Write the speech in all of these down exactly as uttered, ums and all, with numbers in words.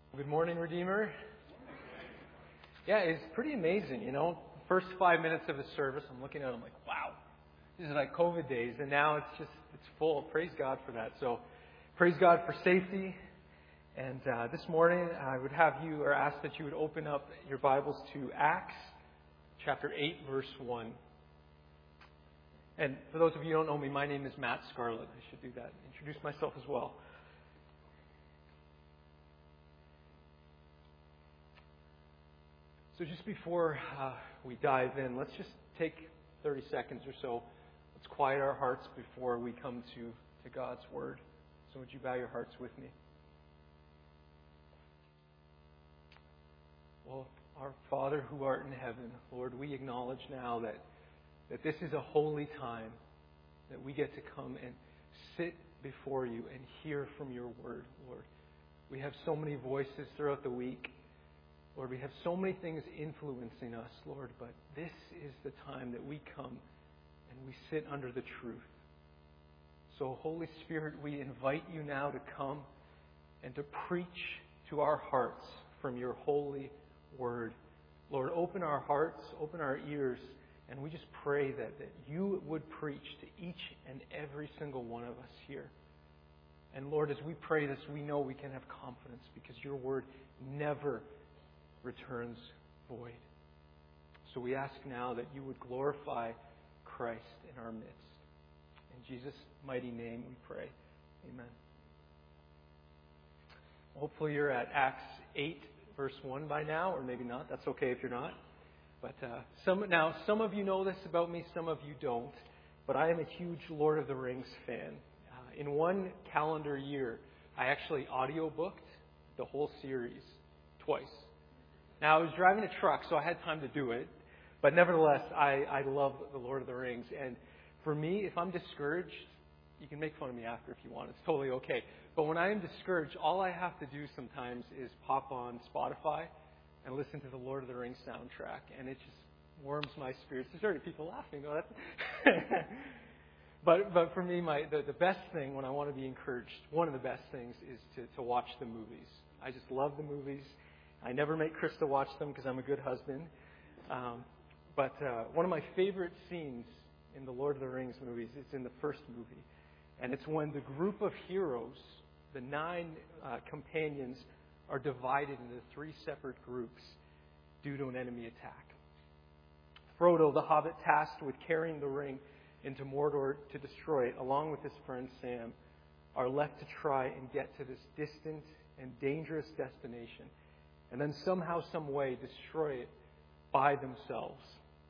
Good morning, Redeemer. Yeah, it's pretty amazing, you know. First five minutes of the service, I'm looking at it, I'm like, wow, this is like COVID days, and now it's just, it's full. Praise God for that. So, praise God for safety. And uh, this morning, I would have you, or ask that you would open up your Bibles to Acts chapter eight, verse one. And for those of you who don't know me, my name is Matt Scarlett. I should do that. Introduce myself as well. So just before uh, we dive in, let's just take thirty seconds or so. Let's quiet our hearts before we come to, to God's Word. So would you bow your hearts with me? Well, our Father who art in heaven, Lord, we acknowledge now that, that this is a holy time, that we get to come and sit before you and hear from your Word, Lord. We have so many voices throughout the week. Lord, we have so many things influencing us, Lord, but this is the time that we come and we sit under the truth. So, Holy Spirit, we invite you now to come and to preach to our hearts from your holy word. Lord, open our hearts, open our ears, and we just pray that, that you would preach to each and every single one of us here. And Lord, as we pray this, we know we can have confidence because your word never returns void. So we ask now that you would glorify Christ in our midst. In Jesus' mighty name we pray. Amen. Hopefully you're at Acts eight, verse one by now, or maybe not. That's okay if you're not. But uh, some now, some of you know this about me, some of you don't. But I am a huge Lord of the Rings fan. Uh, in one calendar year, I actually audiobooked the whole series twice. Now, I was driving a truck, so I had time to do it. But nevertheless, I, I love The Lord of the Rings. And for me, if I'm discouraged, you can make fun of me after if you want. It's totally okay. But when I am discouraged, all I have to do sometimes is pop on Spotify and listen to the Lord of the Rings soundtrack. And it just warms my spirits. There's already people laughing. Oh, that's but but for me, my the, the best thing when I want to be encouraged, one of the best things is to, to watch the movies. I just love the movies. I never make Krista watch them because I'm a good husband. Um, but uh, one of my favorite scenes in the Lord of the Rings movies is in the first movie. And it's when the group of heroes, the nine uh, companions, are divided into three separate groups due to an enemy attack. Frodo, the hobbit tasked with carrying the ring into Mordor to destroy it, along with his friend Sam, are left to try and get to this distant and dangerous destination, and then somehow, some way, destroy it by themselves.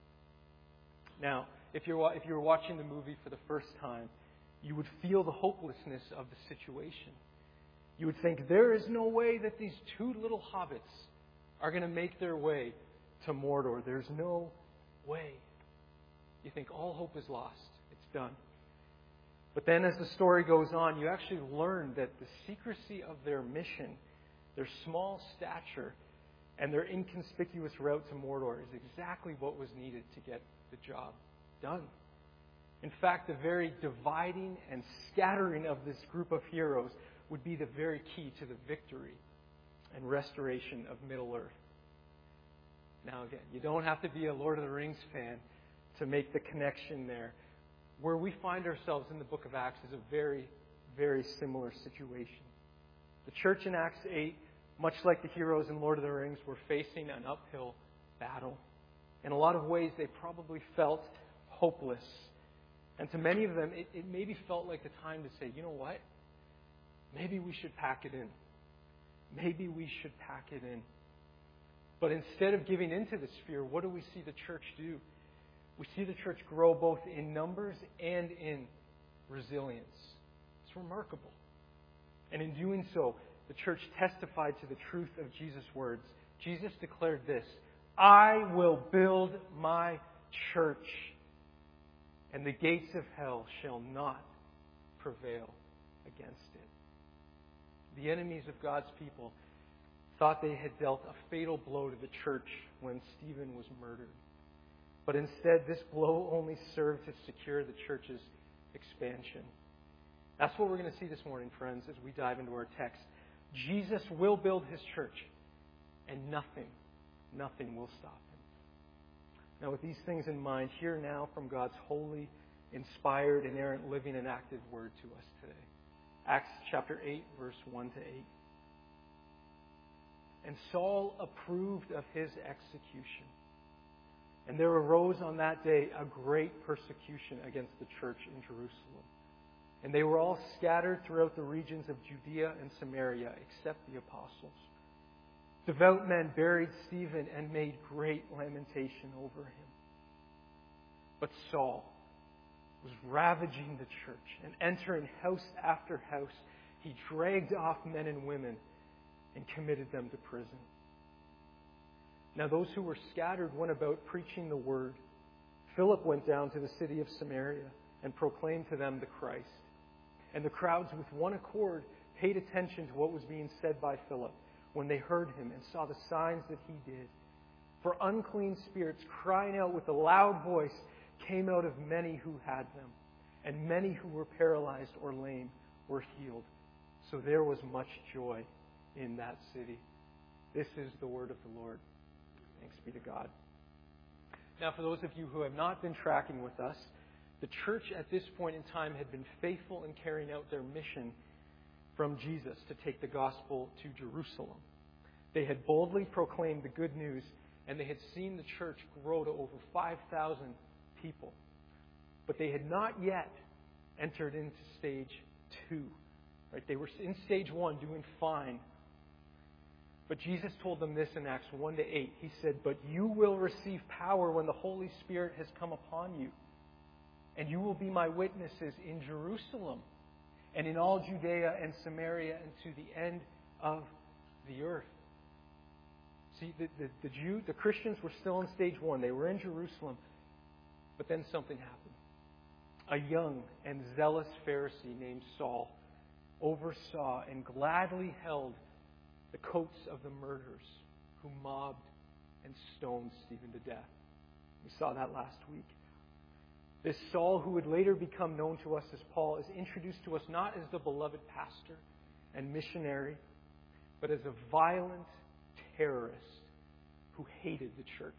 Now, if you're if you're watching the movie for the first time, you would feel the hopelessness of the situation. You would think, there is no way that these two little hobbits are going to make their way to Mordor. There's no way. You think all hope is lost. It's done. But then as the story goes on, you actually learn that the secrecy of their mission, their small stature, and their inconspicuous route to Mordor is exactly what was needed to get the job done. In fact, the very dividing and scattering of this group of heroes would be the very key to the victory and restoration of Middle-earth. Now again, you don't have to be a Lord of the Rings fan to make the connection there. Where we find ourselves in the book of Acts is a very, very similar situation. The church in Acts eight, much like the heroes in Lord of the Rings, were facing an uphill battle. In a lot of ways, they probably felt hopeless. And to many of them, it, it maybe felt like the time to say, you know what? Maybe we should pack it in. Maybe we should pack it in. But instead of giving into this fear, what do we see the church do? We see the church grow both in numbers and in resilience. It's remarkable. And in doing so, the church testified to the truth of Jesus' words. Jesus declared this, I will build my church, and the gates of hell shall not prevail against it. The enemies of God's people thought they had dealt a fatal blow to the church when Stephen was murdered. But instead, this blow only served to secure the church's expansion. That's what we're going to see this morning, friends, as we dive into our text. Jesus will build his church, and nothing, nothing will stop him. Now, with these things in mind, hear now from God's holy, inspired, inerrant, living, and active word to us today. Acts chapter eight, verse one to eight. And Saul approved of his execution. And there arose on that day a great persecution against the church in Jerusalem. And they were all scattered throughout the regions of Judea and Samaria, except the apostles. Devout men buried Stephen and made great lamentation over him. But Saul was ravaging the church, and entering house after house, he dragged off men and women and committed them to prison. Now those who were scattered went about preaching the word. Philip went down to the city of Samaria and proclaimed to them the Christ. And the crowds with one accord paid attention to what was being said by Philip when they heard him and saw the signs that he did. For unclean spirits, crying out with a loud voice, came out of many who had them, and many who were paralyzed or lame were healed. So there was much joy in that city. This is the word of the Lord. Thanks be to God. Now, for those of you who have not been tracking with us, the church at this point in time had been faithful in carrying out their mission from Jesus to take the gospel to Jerusalem. They had boldly proclaimed the good news, and they had seen the church grow to over five thousand people. But they had not yet entered into stage two. Right? They were in stage one, doing fine. But Jesus told them this in Acts one to eight. He said, "But you will receive power when the Holy Spirit has come upon you. And you will be my witnesses in Jerusalem and in all Judea and Samaria and to the end of the earth." See, the, the, the Jew, the Christians were still in stage one. They were in Jerusalem. But then something happened. A young and zealous Pharisee named Saul oversaw and gladly held the coats of the murderers who mobbed and stoned Stephen to death. We saw that last week. This Saul, who would later become known to us as Paul, is introduced to us not as the beloved pastor and missionary, but as a violent terrorist who hated the church.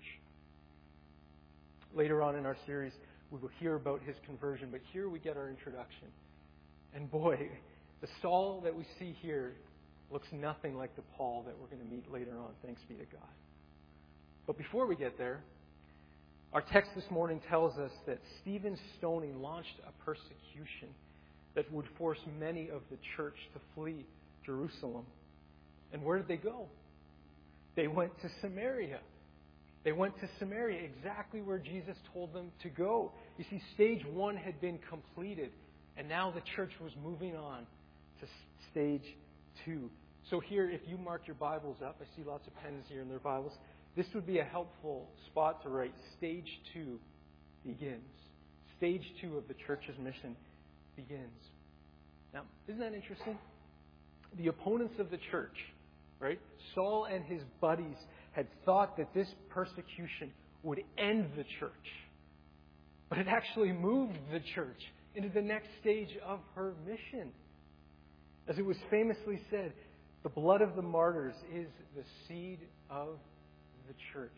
Later on in our series, we will hear about his conversion, but here we get our introduction. And boy, the Saul that we see here looks nothing like the Paul that we're going to meet later on. Thanks be to God. But before we get there, our text this morning tells us that Stephen's stoning launched a persecution that would force many of the church to flee Jerusalem. And where did they go? They went to Samaria. They went to Samaria, exactly where Jesus told them to go. You see, stage one had been completed, and now the church was moving on to stage two. So here, if you mark your Bibles up, I see lots of pens here in their Bibles. This would be a helpful spot to write. Stage two begins. Stage two of the church's mission begins. Now, isn't that interesting? The opponents of the church, right? Saul and his buddies had thought that this persecution would end the church. But it actually moved the church into the next stage of her mission. As it was famously said, the blood of the martyrs is the seed of the church.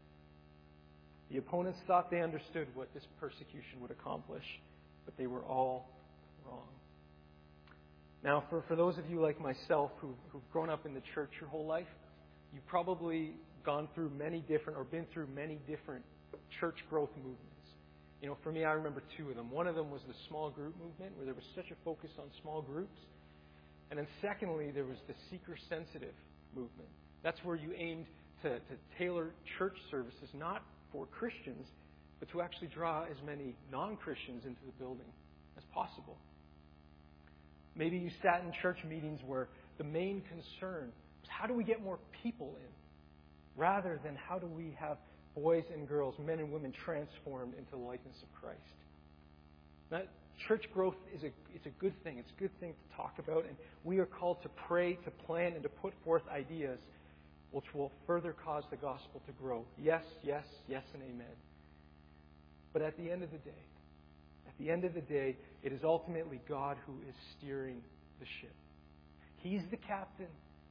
The opponents thought they understood what this persecution would accomplish, but they were all wrong. Now, for, for those of you like myself who've, who've grown up in the church your whole life, you've probably gone through many different, or been through many different church growth movements. You know, for me, I remember two of them. One of them was the small group movement, where there was such a focus on small groups. And then secondly, there was the seeker-sensitive movement. That's where you aimed to, to tailor church services, not for Christians, but to actually draw as many non-Christians into the building as possible. Maybe you sat in church meetings where the main concern was how do we get more people in, rather than how do we have boys and girls, men and women transformed into the likeness of Christ. That church growth is a it's a good thing. It's a good thing to talk about, and we are called to pray, to plan, and to put forth ideas which will further cause the gospel to grow. Yes, yes, yes, and amen. But at the end of the day, at the end of the day, it is ultimately God who is steering the ship. He's the captain,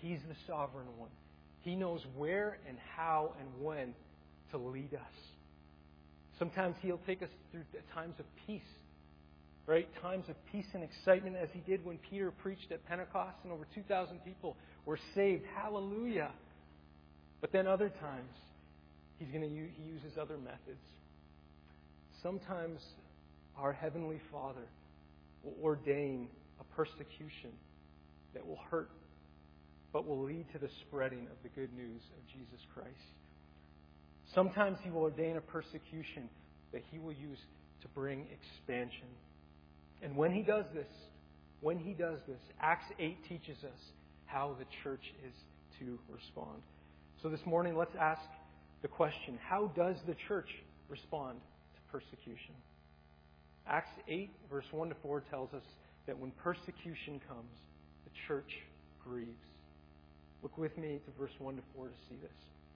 He's the sovereign one. He knows where and how and when to lead us. Sometimes He'll take us through times of peace, right? Times of peace and excitement, as He did when Peter preached at Pentecost and over two thousand people were saved. Hallelujah. But then other times, He's going to use, He uses other methods. Sometimes our Heavenly Father will ordain a persecution that will hurt, but will lead to the spreading of the good news of Jesus Christ. Sometimes He will ordain a persecution that He will use to bring expansion. And when He does this, when He does this, Acts eight teaches us how the church is to respond. So this morning, let's ask the question, how does the church respond to persecution? Acts eight, verse one to four tells us that when persecution comes, the church grieves. Look with me to verse one to four to see this.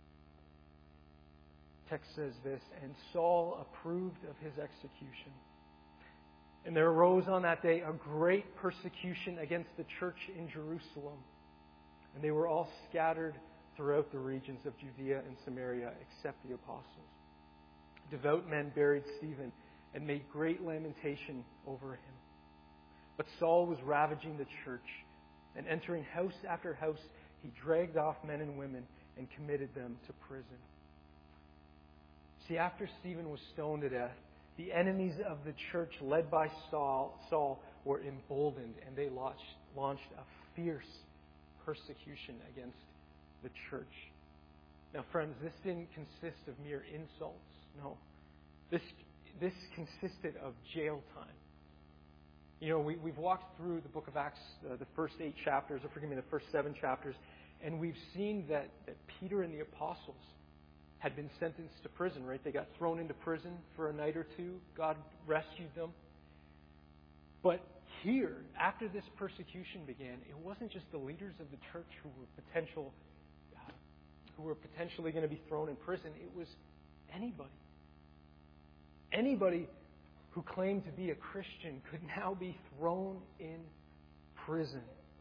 The text says this, and Saul approved of his execution. And there arose on that day a great persecution against the church in Jerusalem. And they were all scattered throughout the regions of Judea and Samaria, except the apostles. Devout men buried Stephen and made great lamentation over him. But Saul was ravaging the church, and entering house after house, he dragged off men and women and committed them to prison. See, after Stephen was stoned to death, the enemies of the church, led by Saul, Saul were emboldened, and they launched, launched a fierce persecution against the church. Now, friends, this didn't consist of mere insults. No. This, this consisted of jail time. You know, we, we've walked through the book of Acts, uh, the first eight chapters, or forgive me, the first seven chapters, and we've seen that, that Peter and the apostles had been sentenced to prison, right? They got thrown into prison for a night or two. God rescued them. But here, after this persecution began, it wasn't just the leaders of the church who were potential, uh, who were potentially going to be thrown in prison. It was anybody. Anybody who claimed to be a Christian could now be thrown in prison.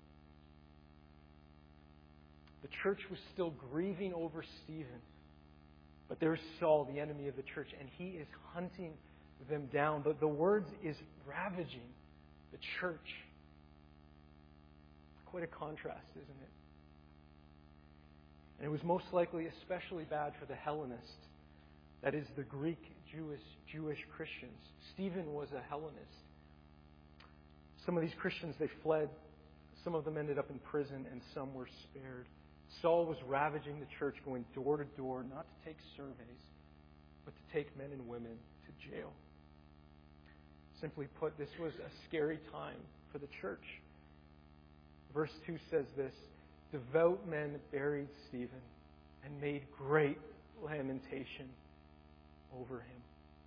The church was still grieving over Stephen. But there's Saul, the enemy of the church, and he is hunting them down. But the words is ravaging the church. Quite a contrast, isn't it? And it was most likely especially bad for the Hellenists. That is, the Greek Jewish, Jewish Christians. Stephen was a Hellenist. Some of these Christians, they fled. Some of them ended up in prison, and some were spared. Saul was ravaging the church, going door to door, not to take surveys, but to take men and women to jail. Simply put, this was a scary time for the church. Verse two says this, devout men buried Stephen and made great lamentation over him.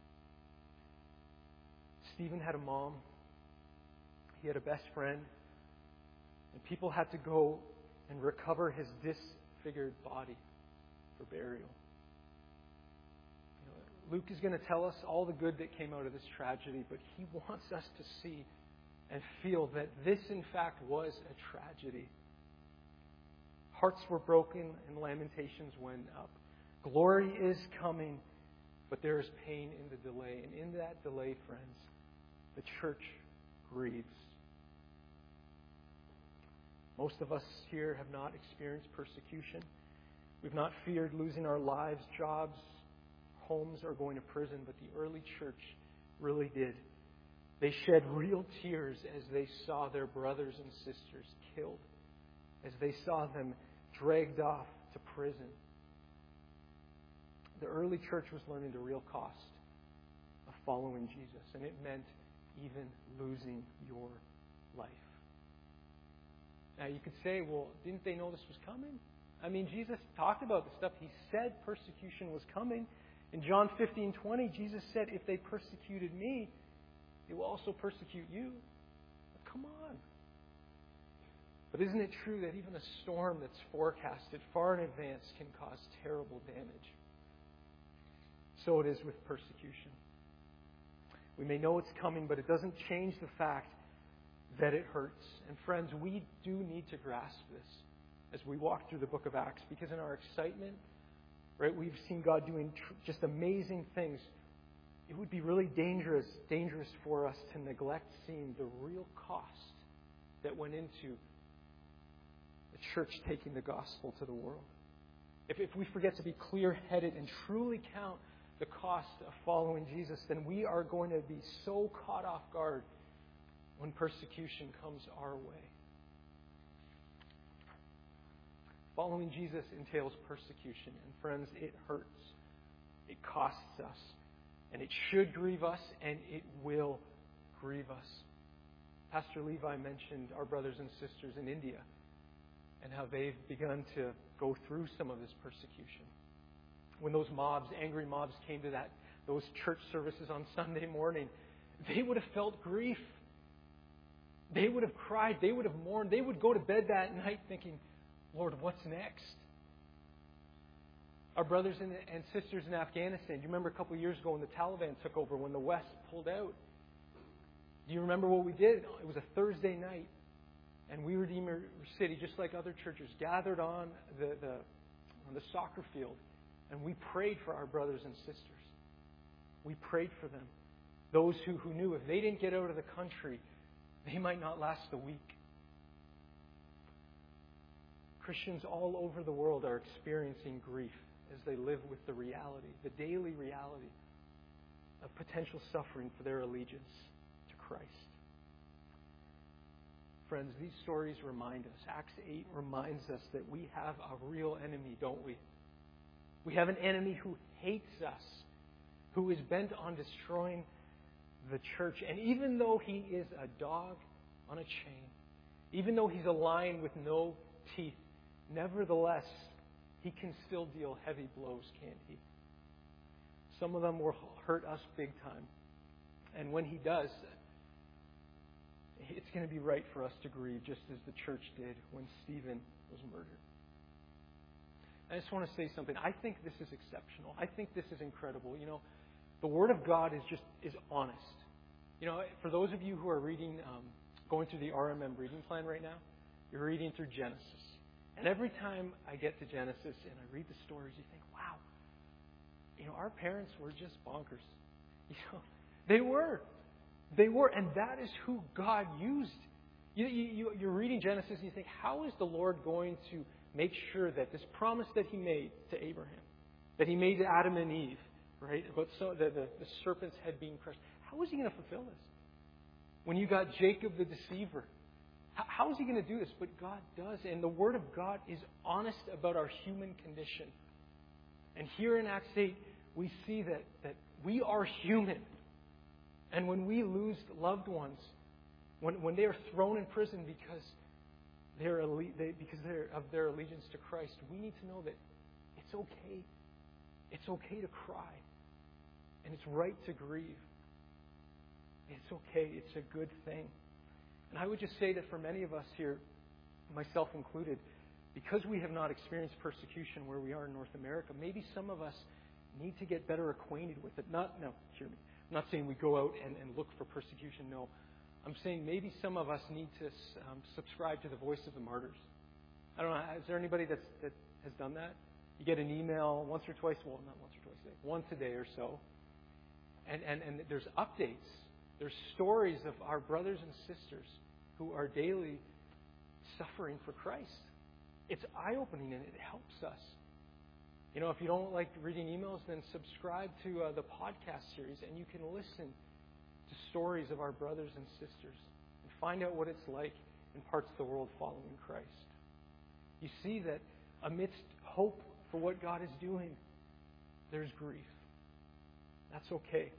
Stephen had a mom. He had a best friend. And people had to go and recover his disfigured body for burial. You know, Luke is going to tell us all the good that came out of this tragedy, but he wants us to see and feel that this, in fact, was a tragedy. Hearts were broken and lamentations went up. Glory is coming, but there is pain in the delay. And in that delay, friends, the church grieves. Most of us here have not experienced persecution. We've not feared losing our lives, jobs, homes, or going to prison, but the early church really did. They shed real tears as they saw their brothers and sisters killed, as they saw them dragged off to prison. The early church was learning the real cost of following Jesus, and it meant even losing your life. Now, you could say, well, didn't they know this was coming? I mean, Jesus talked about the stuff. He said persecution was coming. In John fifteen twenty, Jesus said, if they persecuted me, they will also persecute you. But come on. But isn't it true that even a storm that's forecasted far in advance can cause terrible damage? So it is with persecution. We may know it's coming, but it doesn't change the fact that it hurts. And friends, we do need to grasp this. as we walk through the book of Acts, because in our excitement, right, we've seen God doing tr- just amazing things. It would be really dangerous, dangerous for us to neglect seeing the real cost that went into the church taking the gospel to the world. If, if we forget to be clear-headed and truly count the cost of following Jesus, then we are going to be so caught off guard when persecution comes our way. Following Jesus entails persecution. And friends, it hurts. It costs us. And it should grieve us, and it will grieve us. Pastor Levi mentioned our brothers and sisters in India and how they've begun to go through some of this persecution. When those mobs, angry mobs, came to that those church services on Sunday morning, they would have felt grief. They would have cried. They would have mourned. They would go to bed that night thinking, Lord, what's next? Our brothers and sisters in Afghanistan, do you remember a couple of years ago when the Taliban took over, when the West pulled out? Do you remember what we did? It was a Thursday night, and we, Redeemer City, just like other churches, gathered on the, the on the soccer field, and we prayed for our brothers and sisters. We prayed for them. Those who, who knew if they didn't get out of the country, they might not last a week. Christians all over the world are experiencing grief as they live with the reality, the daily reality of potential suffering for their allegiance to Christ. Friends, these stories remind us, Acts eight reminds us that we have a real enemy, don't we? We have an enemy who hates us, who is bent on destroying the church. And even though he is a dog on a chain, even though he's a lion with no teeth, nevertheless, he can still deal heavy blows, can't he? Some of them will hurt us big time. And when he does, it's going to be right for us to grieve, just as the church did when Stephen was murdered. I just want to say something. I think this is exceptional. I think this is incredible. You know, the Word of God is just is honest. You know, for those of you who are reading, um, going through the R M M reading plan right now, you're reading through Genesis. And every time I get to Genesis and I read the stories, you think, wow, you know, our parents were just bonkers. You know, they were. They were. And that is who God used. You, you, you're reading Genesis and you think, how is the Lord going to make sure that this promise that He made to Abraham, that He made to Adam and Eve, right, about so, the, the, the serpent's head being crushed, how is He going to fulfill this? When you got Jacob the deceiver, how is He going to do this? But God does. And the Word of God is honest about our human condition. And here in Acts eight, we see that, that we are human. And when we lose loved ones, when, when they are thrown in prison because they're, they, because they're of their allegiance to Christ, we need to know that it's okay. It's okay to cry. And it's right to grieve. It's okay. It's a good thing. And I would just say that for many of us here, myself included, because we have not experienced persecution where we are in North America, maybe some of us need to get better acquainted with it. Not, no, hear me. I'm not saying we go out and, and look for persecution, no. I'm saying maybe some of us need to um, subscribe to the Voice of the Martyrs. I don't know, is there anybody that's, that has done that? You get an email once or twice, well, not once or twice a day, once a day or so. And, and, and there's updates. There's stories of our brothers and sisters who are daily suffering for Christ. It's eye-opening and it helps us. You know, if you don't like reading emails, then subscribe to uh, the podcast series and you can listen to stories of our brothers and sisters and find out what it's like in parts of the world following Christ. You see that amidst hope for what God is doing, there's grief. That's okay.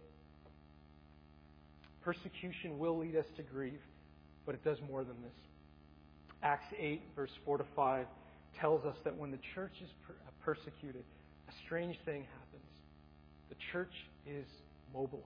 Persecution will lead us to grieve, but it does more than this. Acts eight, verse four to five, tells us that when the church is per- persecuted, a strange thing happens. The church is mobilized.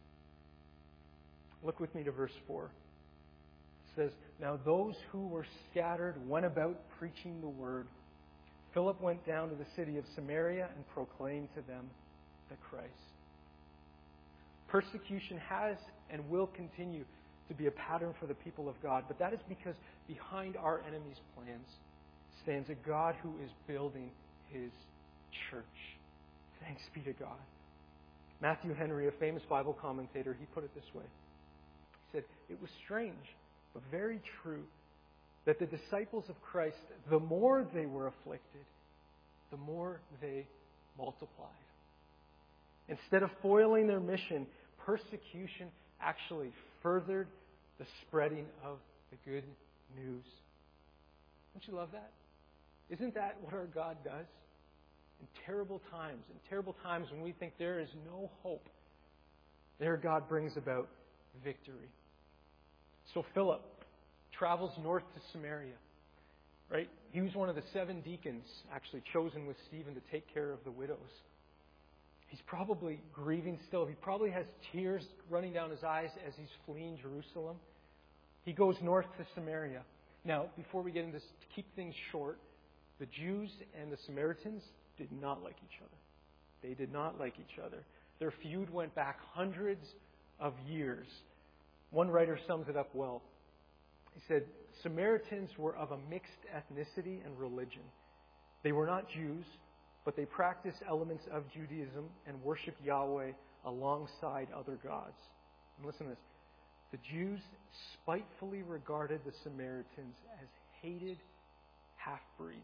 Look with me to verse four. It says, "Now those who were scattered went about preaching the word. Philip went down to the city of Samaria and proclaimed to them the Christ." Persecution has and will continue to be a pattern for the people of God, but that is because behind our enemy's plans, stands a God who is building His church. Thanks be to God. Matthew Henry, a famous Bible commentator, he put it this way. He said, "It was strange, but very true, that the disciples of Christ, the more they were afflicted, the more they multiplied. Instead of foiling their mission, persecution actually furthered the spreading of the good news." Don't you love that? Isn't that what our God does? In terrible times, in terrible times when we think there is no hope, there God brings about victory. So Philip travels north to Samaria, right? He was one of the seven deacons actually chosen with Stephen to take care of the widows. He's probably grieving still. He probably has tears running down his eyes as he's fleeing Jerusalem. He goes north to Samaria. Now, before we get into this, to keep things short, the Jews and the Samaritans did not like each other. They did not like each other. Their feud went back hundreds of years. One writer sums it up well. He said, Samaritans were of a mixed ethnicity and religion. They were not Jews, but they practiced elements of Judaism and worshiped Yahweh alongside other gods. And listen to this. The Jews spitefully regarded the Samaritans as hated half-breeds.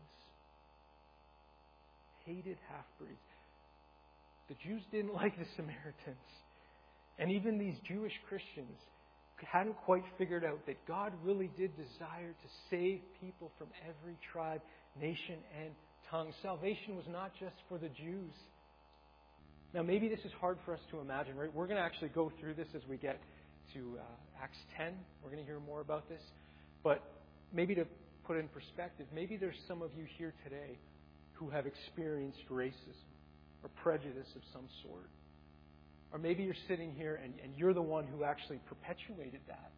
Hated half-breeds. The Jews didn't like the Samaritans. And even these Jewish Christians hadn't quite figured out that God really did desire to save people from every tribe, nation, and tongue. Salvation was not just for the Jews. Now, maybe this is hard for us to imagine, right? We're going to actually go through this as we get to uh, Acts ten. We're going to hear more about this. But maybe to put it in perspective, maybe there's some of you here today who have experienced racism or prejudice of some sort. Or maybe you're sitting here and, and you're the one who actually perpetuated that.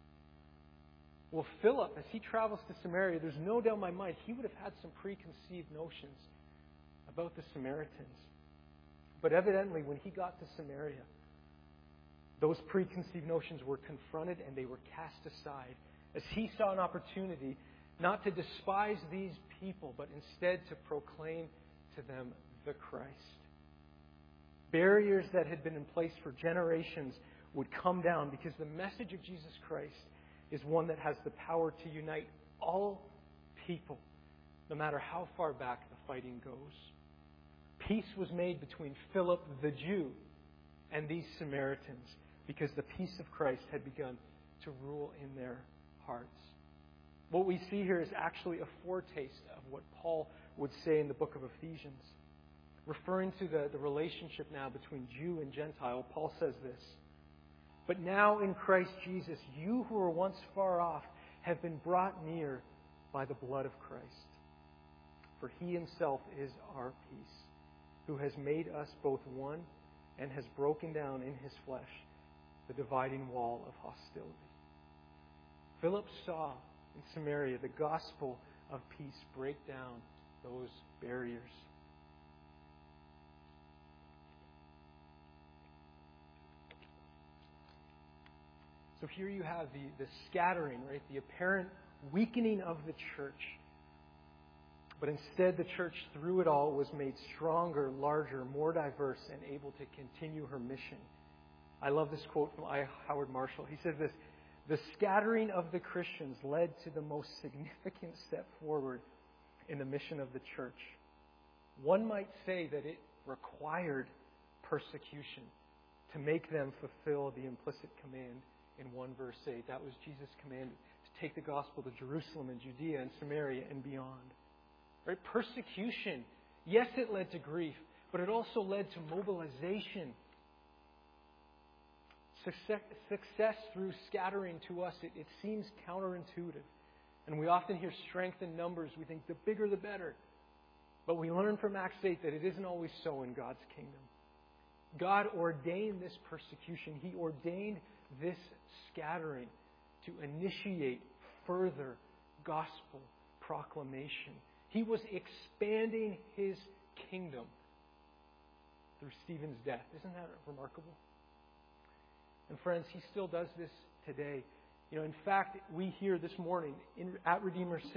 Well, Philip, as he travels to Samaria, there's no doubt in my mind he would have had some preconceived notions about the Samaritans. But evidently, when he got to Samaria, those preconceived notions were confronted and they were cast aside as he saw an opportunity not to despise these people, but instead to proclaim to them the Christ. Barriers that had been in place for generations would come down because the message of Jesus Christ is one that has the power to unite all people, no matter how far back the fighting goes. Peace was made between Philip the Jew and these Samaritans because the peace of Christ had begun to rule in their hearts. What we see here is actually a foretaste of what Paul would say in the book of Ephesians. Referring to the, the relationship now between Jew and Gentile, Paul says this, "But now in Christ Jesus, you who were once far off have been brought near by the blood of Christ. For He Himself is our peace, who has made us both one and has broken down in His flesh the dividing wall of hostility." Philip saw in Samaria the gospel of peace break down those barriers. So here you have the, the scattering, right? The apparent weakening of the church. But instead, the church, through it all, was made stronger, larger, more diverse, and able to continue her mission. I love this quote from I. Howard Marshall. He says this, "The scattering of the Christians led to the most significant step forward in the mission of the church. One might say that it required persecution to make them fulfill the implicit command in one verse eight. That was Jesus' command to take the gospel to Jerusalem and Judea and Samaria and beyond. Right? Persecution, yes, it led to grief, but it also led to mobilization. Success, success through scattering to us, it, it seems counterintuitive. And we often hear strength in numbers. We think the bigger the better. But we learn from Acts eight that it isn't always so in God's kingdom. God ordained this persecution. He ordained this scattering to initiate further gospel proclamation. He was expanding His kingdom through Stephen's death. Isn't that remarkable? And friends, He still does this today. You know, in fact, we hear this morning in, at Redeemer City,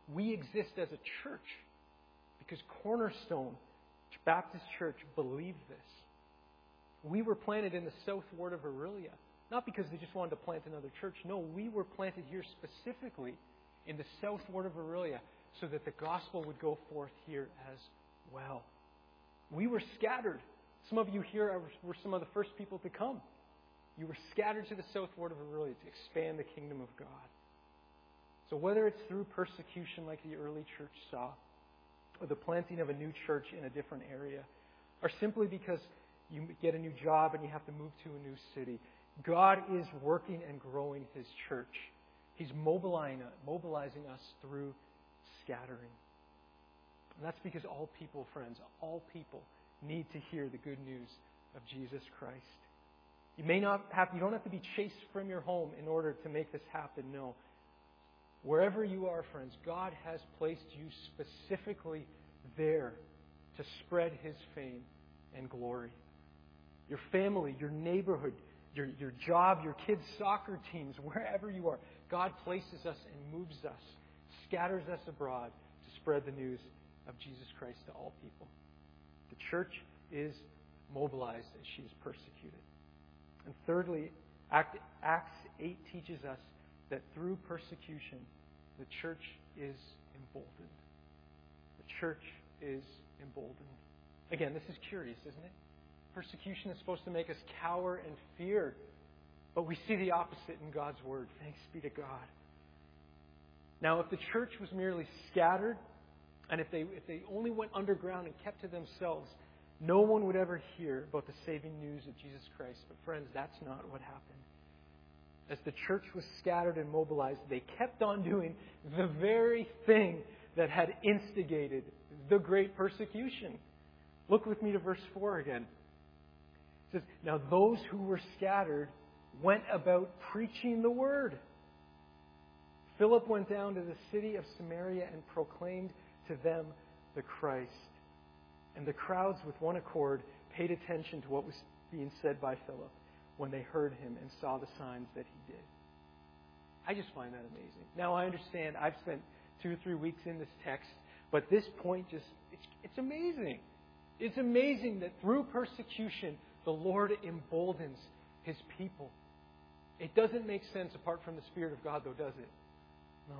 We exist as a church because Cornerstone Baptist Church believed this. We were planted in the south ward of Orillia, not because they just wanted to plant another church. No, we were planted here specifically in the south ward of Orillia so that the gospel would go forth here as well. We were scattered. Some of you here were some of the first people to come. You were scattered to the south ward of Orillia to expand the kingdom of God. So whether it's through persecution like the early church saw, or the planting of a new church in a different area, or simply because you get a new job and you have to move to a new city, God is working and growing His church. He's mobilizing, mobilizing us through scattering. And that's because all people, friends, all people need to hear the good news of Jesus Christ. You may not have, you don't have to be chased from your home in order to make this happen. No. Wherever you are, friends, God has placed you specifically there to spread His fame and glory. Your family, your neighborhood, your, your job, your kids' soccer teams, wherever you are, God places us and moves us, scatters us abroad to spread the news of Jesus Christ to all people. The church is mobilized as she is persecuted. And thirdly, Acts eight teaches us that through persecution, the church is emboldened. The church is emboldened. Again, this is curious, isn't it? Persecution is supposed to make us cower and fear, but we see the opposite in God's Word. Thanks be to God. Now, if the church was merely scattered, and if they if they only went underground and kept to themselves, no one would ever hear about the saving news of Jesus Christ. But friends, that's not what happened. As the church was scattered and mobilized, they kept on doing the very thing that had instigated the great persecution. Look with me to verse four again. It says, "Now those who were scattered went about preaching the word. Philip went down to the city of Samaria and proclaimed to them the Christ. And the crowds with one accord paid attention to what was being said by Philip when they heard him and saw the signs that he did." I just find that amazing. Now I understand I've spent two or three weeks in this text, but this point just, it's, it's amazing. It's amazing that through persecution, the Lord emboldens His people. It doesn't make sense apart from the Spirit of God, though, does it? No.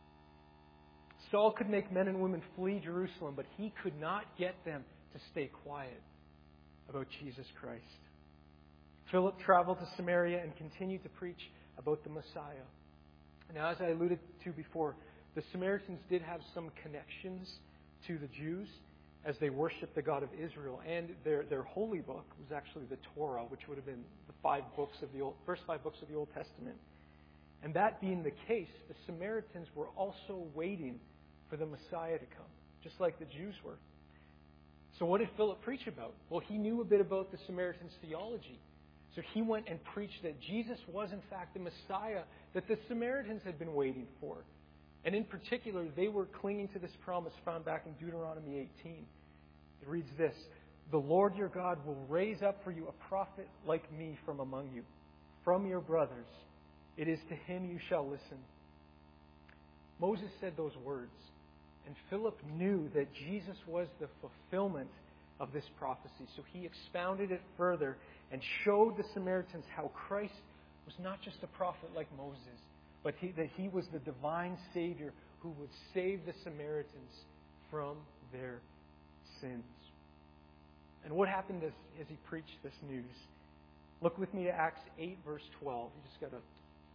Saul could make men and women flee Jerusalem, but he could not get them to stay quiet about Jesus Christ. Philip traveled to Samaria and continued to preach about the Messiah. Now, as I alluded to before, the Samaritans did have some connections to the Jews as they worshiped the God of Israel, and their, their holy book was actually the Torah, which would have been the five books of the Old, first five books of the Old Testament. And that being the case, the Samaritans were also waiting for the Messiah to come, just like the Jews were. So what did Philip preach about? Well, he knew a bit about the Samaritans' theology. So he went and preached that Jesus was in fact the Messiah that the Samaritans had been waiting for. And in particular, they were clinging to this promise found back in Deuteronomy eighteen. It reads this: "The Lord your God will raise up for you a prophet like me from among you, from your brothers. It is to him you shall listen." Moses said those words, and Philip knew that Jesus was the fulfillment of this prophecy. So he expounded it further and showed the Samaritans how Christ was not just a prophet like Moses, but he, that he was the divine Savior who would save the Samaritans from their sins. And what happened as, as he preached this news? Look with me to Acts eight, verse twelve. You just got to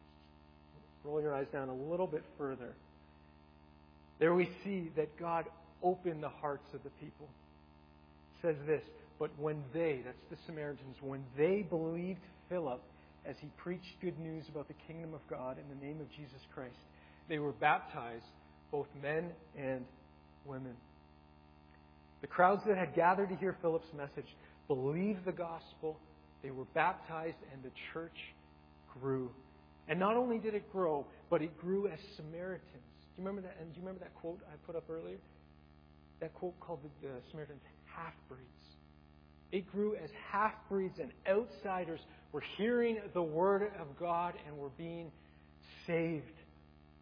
roll your eyes down a little bit further. There we see that God opened the hearts of the people. It says this: "But when they," that's the Samaritans, "when they believed Philip as he preached good news about the kingdom of God in the name of Jesus Christ, they were baptized, both men and women." The crowds that had gathered to hear Philip's message believed the gospel, they were baptized, and the church grew. And not only did it grow, but it grew as Samaritans. Do you remember that? And do you remember that quote I put up earlier? That quote called the, the Samaritans half-breeds. It grew as half-breeds and outsiders were hearing the word of God and were being saved.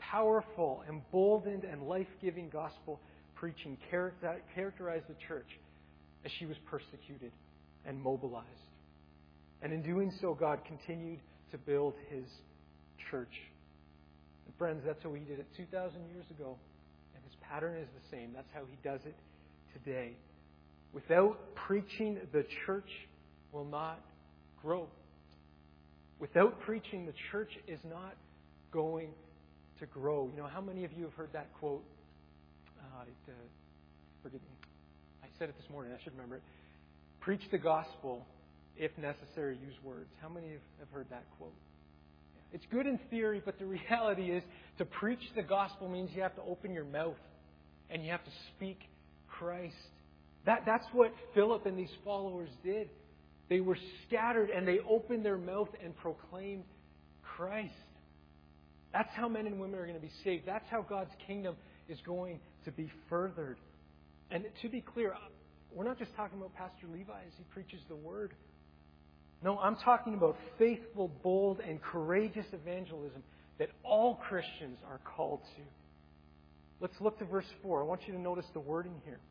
powerful, emboldened, and life-giving gospel preaching characterized the church as she was persecuted and mobilized. And in doing so, God continued to build His church. And friends, that's how He did it two thousand years ago. And His pattern is the same. That's how He does it today. Without preaching, the church will not grow. Without preaching, the church is not going to grow. You know, how many of you have heard that quote? Uh, it, uh, forgive me. I said it this morning. I should remember it. Preach the gospel. If necessary, use words. How many have heard that quote? It's good in theory, but the reality is to preach the gospel means you have to open your mouth and you have to speak Christ. That, that's what Philip and these followers did. They were scattered and they opened their mouth and proclaimed Christ. That's how men and women are going to be saved. That's how God's kingdom is going to be furthered. And to be clear, we're not just talking about Pastor Levi as he preaches the word. No, I'm talking about faithful, bold, and courageous evangelism that all Christians are called to. Let's look to verse four. I want you to notice the wording here.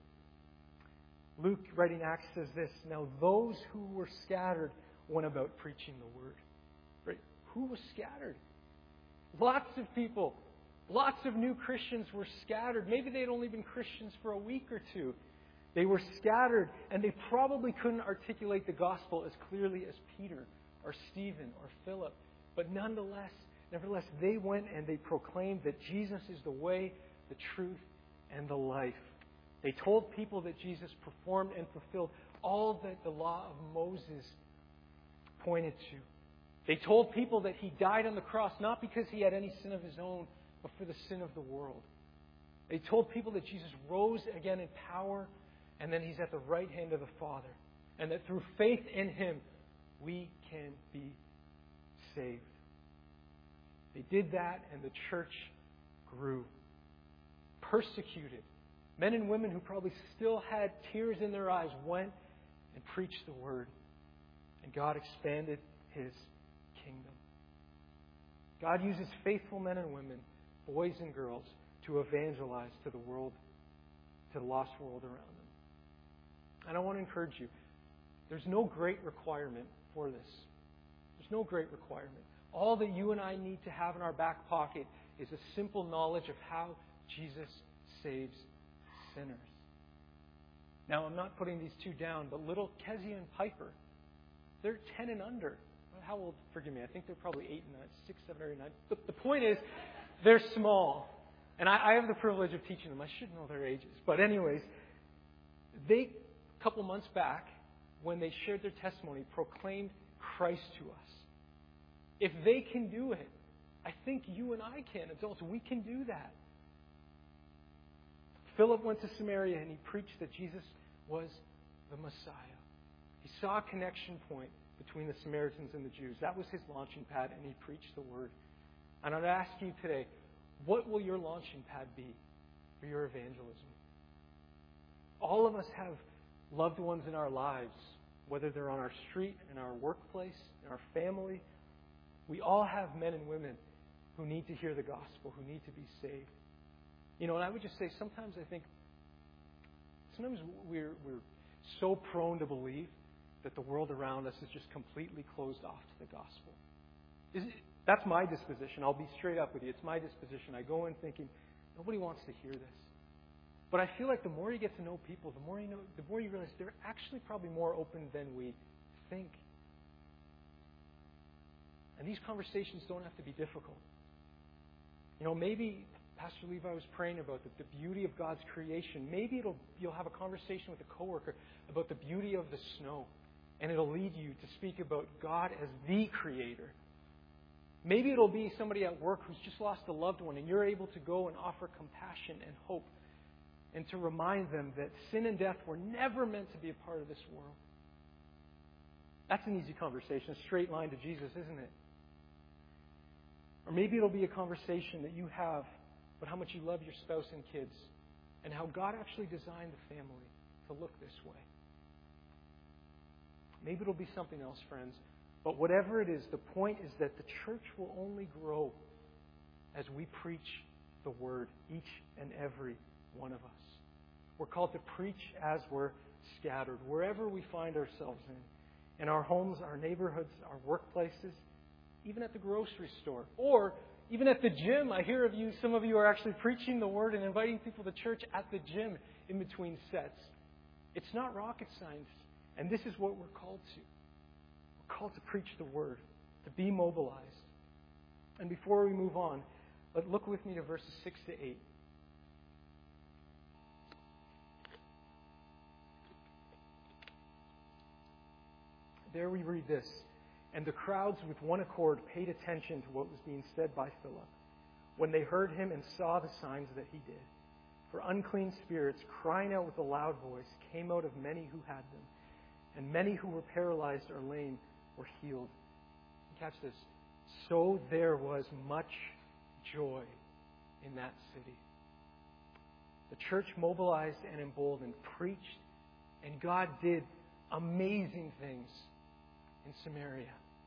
Luke, writing Acts, says this: Now those who were scattered went about preaching the word. Right? Who was scattered? Lots of people. Lots of new Christians were scattered. Maybe they'd only been Christians for a week or two. They were scattered, and they probably couldn't articulate the gospel as clearly as Peter or Stephen or Philip. But nonetheless, nevertheless, they went and they proclaimed that Jesus is the way, the truth, and the life. They told people that Jesus performed and fulfilled all that the law of Moses pointed to. They told people that He died on the cross not because He had any sin of His own, but for the sin of the world. They told people that Jesus rose again in power, and then He's at the right hand of the Father. And that through faith in Him, we can be saved. They did that, and the church grew. Persecuted. Men and women who probably still had tears in their eyes went and preached the word. And God expanded His kingdom. God uses faithful men and women, boys and girls, to evangelize to the world, to the lost world around them. And I want to encourage you, there's no great requirement for this. There's no great requirement. All that you and I need to have in our back pocket is a simple knowledge of how Jesus saves sinners. Now, I'm not putting these two down, but little Kezia and Piper, they're ten and under. How old? Forgive me. I think they're probably eight and nine, six, seven, or eight, nine. The, the point is, they're small. And I, I have the privilege of teaching them. I should know their ages. But anyways, they, a couple months back, when they shared their testimony, proclaimed Christ to us. If they can do it, I think you and I can. Adults, we can do that. Philip went to Samaria and he preached that Jesus was the Messiah. He saw a connection point between the Samaritans and the Jews. That was his launching pad, and he preached the word. And I'd ask you today, what will your launching pad be for your evangelism? All of us have loved ones in our lives, whether they're on our street, in our workplace, in our family. We all have men and women who need to hear the gospel, who need to be saved. You know, and I would just say sometimes I think, sometimes we're, we're so prone to believe that the world around us is just completely closed off to the gospel. Is it, that's my disposition. I'll be straight up with you. It's my disposition. I go in thinking, nobody wants to hear this. But I feel like the more you get to know people, the more you know, the more you realize they're actually probably more open than we think. And these conversations don't have to be difficult. You know, maybe Pastor Levi was praying about the, the beauty of God's creation. Maybe it'll you'll have a conversation with a coworker about the beauty of the snow. And it'll lead you to speak about God as the Creator. Maybe it'll be somebody at work who's just lost a loved one, and you're able to go and offer compassion and hope and to remind them that sin and death were never meant to be a part of this world. That's an easy conversation, a straight line to Jesus, isn't it? Or maybe it'll be a conversation that you have about how much you love your spouse and kids and how God actually designed the family to look this way. Maybe it'll be something else, friends. But whatever it is, the point is that the church will only grow as we preach the Word, each and every one of us. We're called to preach as we're scattered, wherever we find ourselves in. In our homes, our neighborhoods, our workplaces, even at the grocery store, or even at the gym. I hear of you, some of you are actually preaching the Word and inviting people to church at the gym in between sets. It's not rocket science, and this is what we're called to. We're called to preach the Word, to be mobilized. And before we move on, let look with me to verses six to eight. There we read this. And the crowds with one accord paid attention to what was being said by Philip when they heard him and saw the signs that he did. For unclean spirits, crying out with a loud voice, came out of many who had them, and many who were paralyzed or lame were healed. Catch this. So there was much joy in that city. The church mobilized and emboldened, preached, and God did amazing things in Samaria.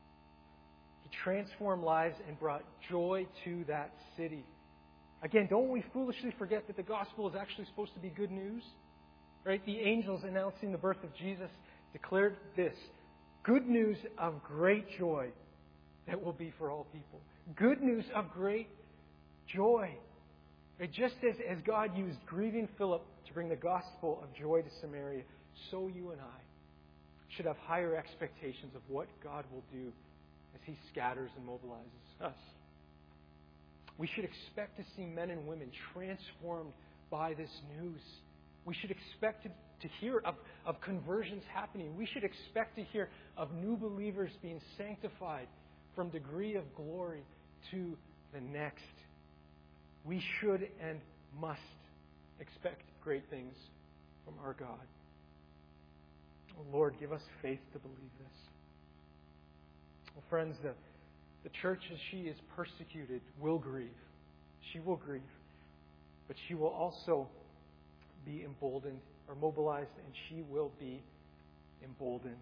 He transformed lives and brought joy to that city. Again, don't we foolishly forget that the gospel is actually supposed to be good news? Right? The angels announcing the birth of Jesus declared this: good news of great joy that will be for all people. Good news of great joy. Right? Just as, as God used grieving Philip to bring the gospel of joy to Samaria, so you and I should have higher expectations of what God will do as He scatters and mobilizes us. We should expect to see men and women transformed by this news. We should expect to, to hear of, of conversions happening. We should expect to hear of new believers being sanctified from degree of glory to the next. We should and must expect great things from our God. Oh, Lord, give us faith to believe this. Well, friends, the, the church, as she is persecuted, will grieve. She will grieve. But she will also be emboldened or mobilized, and she will be emboldened.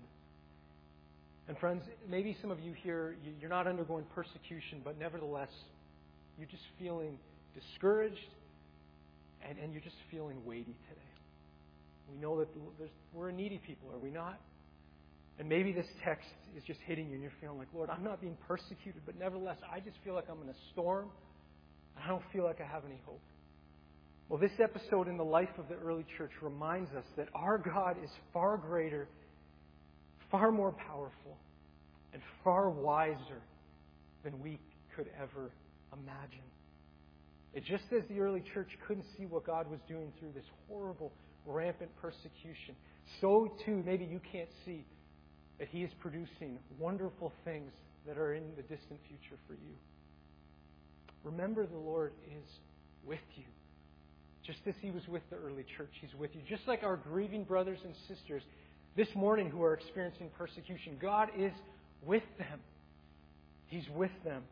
And friends, maybe some of you here, you're not undergoing persecution, but nevertheless, you're just feeling discouraged, and, and you're just feeling weighty today. We know that there's, we're a needy people, are we not? And maybe this text is just hitting you and you're feeling like, Lord, I'm not being persecuted, but nevertheless, I just feel like I'm in a storm and I don't feel like I have any hope. Well, this episode in the life of the early church reminds us that our God is far greater, far more powerful, and far wiser than we could ever imagine. It just as the early church couldn't see what God was doing through this horrible rampant persecution, so too maybe you can't see that He is producing wonderful things that are in the distant future for you. Remember, the Lord is with you. Just as He was with the early church, He's with you. Just like our grieving brothers and sisters this morning who are experiencing persecution, God is with them. He's with them.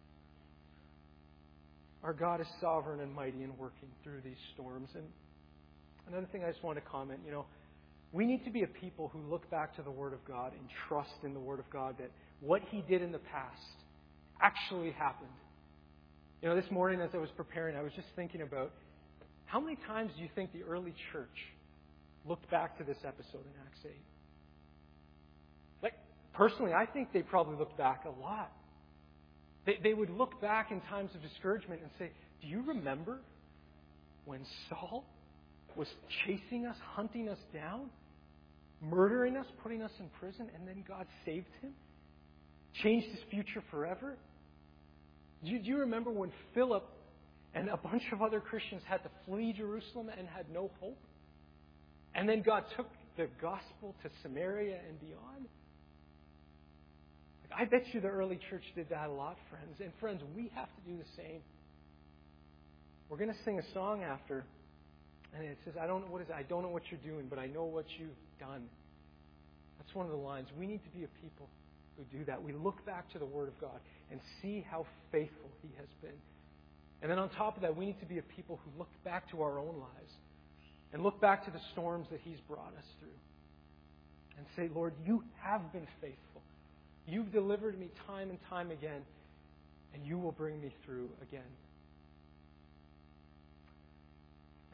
Our God is sovereign and mighty and working through these storms. And another thing I just want to comment, you know, we need to be a people who look back to the Word of God and trust in the Word of God that what He did in the past actually happened. You know, this morning as I was preparing, I was just thinking about how many times do you think the early church looked back to this episode in Acts eight? Like, personally, I think they probably looked back a lot. They, they would look back in times of discouragement and say, do you remember when Saul was chasing us, hunting us down, murdering us, putting us in prison, and then God saved him? Changed his future forever? Do you, do you remember when Philip and a bunch of other Christians had to flee Jerusalem and had no hope? And then God took the gospel to Samaria and beyond? Like, I bet you the early church did that a lot, friends. And friends, we have to do the same. We're going to sing a song after, and it says, I don't know what is it? I don't know what you're doing, but I know what you've done. That's one of the lines. We need to be a people who do that. We look back to the Word of God and see how faithful He has been. And then on top of that, we need to be a people who look back to our own lives and look back to the storms that He's brought us through and say, Lord, you have been faithful. You've delivered me time and time again, and you will bring me through again.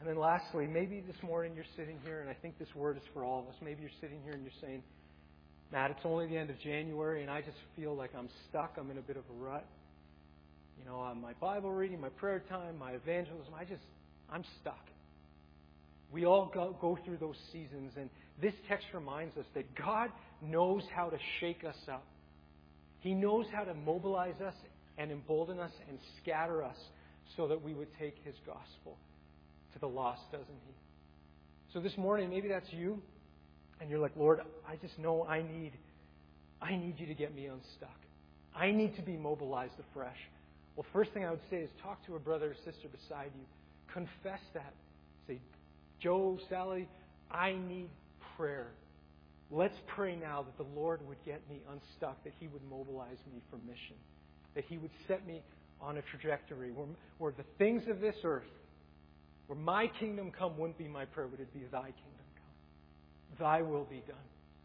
And then lastly, maybe this morning you're sitting here, and I think this word is for all of us. Maybe you're sitting here and you're saying, Matt, it's only the end of January, and I just feel like I'm stuck. I'm in a bit of a rut. You know, on my Bible reading, my prayer time, my evangelism, I just, I'm stuck. We all go, go through those seasons, and this text reminds us that God knows how to shake us up. He knows how to mobilize us and embolden us and scatter us so that we would take His gospel to the lost, doesn't He? So this morning, maybe that's you, and you're like, Lord, I just know I need, I need you to get me unstuck. I need to be mobilized afresh. Well, first thing I would say is talk to a brother or sister beside you. Confess that. Say, Joe, Sally, I need prayer. Let's pray now that the Lord would get me unstuck, that He would mobilize me for mission, that He would set me on a trajectory where, where the things of this earth, where my kingdom come wouldn't be my prayer, but it'd be Thy kingdom come. Thy will be done.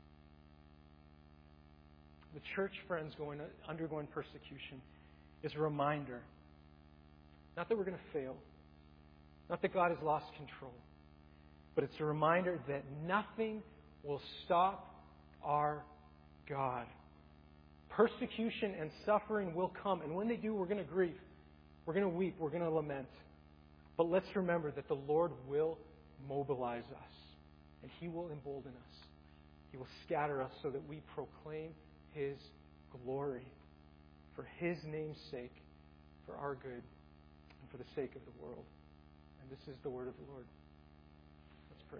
The church, friends, going undergoing persecution is a reminder, not that we're going to fail, not that God has lost control, but it's a reminder that nothing will stop our God. Persecution and suffering will come, and when they do, we're going to grieve. We're going to weep. We're going to lament. But let's remember that the Lord will mobilize us, and He will embolden us. He will scatter us so that we proclaim His glory for His name's sake, for our good, and for the sake of the world. And this is the word of the Lord. Let's pray.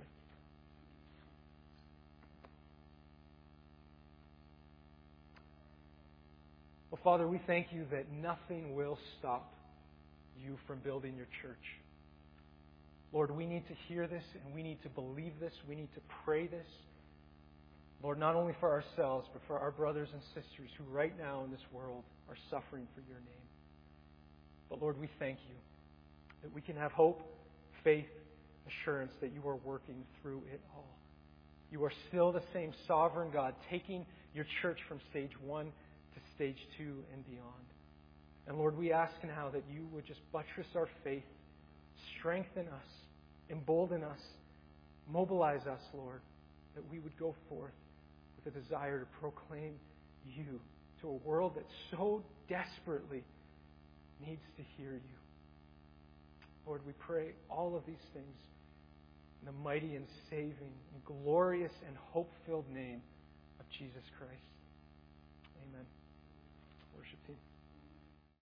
Well, Father, we thank You that nothing will stop You from building Your church. Lord, we need to hear this and we need to believe this. We need to pray this. Lord, not only for ourselves, but for our brothers and sisters who right now in this world are suffering for Your name. But Lord, we thank You that we can have hope, faith, assurance that You are working through it all. You are still the same sovereign God, taking Your church from stage one to stage two and beyond. And Lord, we ask now that You would just buttress our faith, strengthen us, embolden us, mobilize us, Lord, that we would go forth with a desire to proclaim You to a world that so desperately needs to hear You. Lord, we pray all of these things in the mighty and saving and glorious and hope-filled name of Jesus Christ. Amen. Worship team.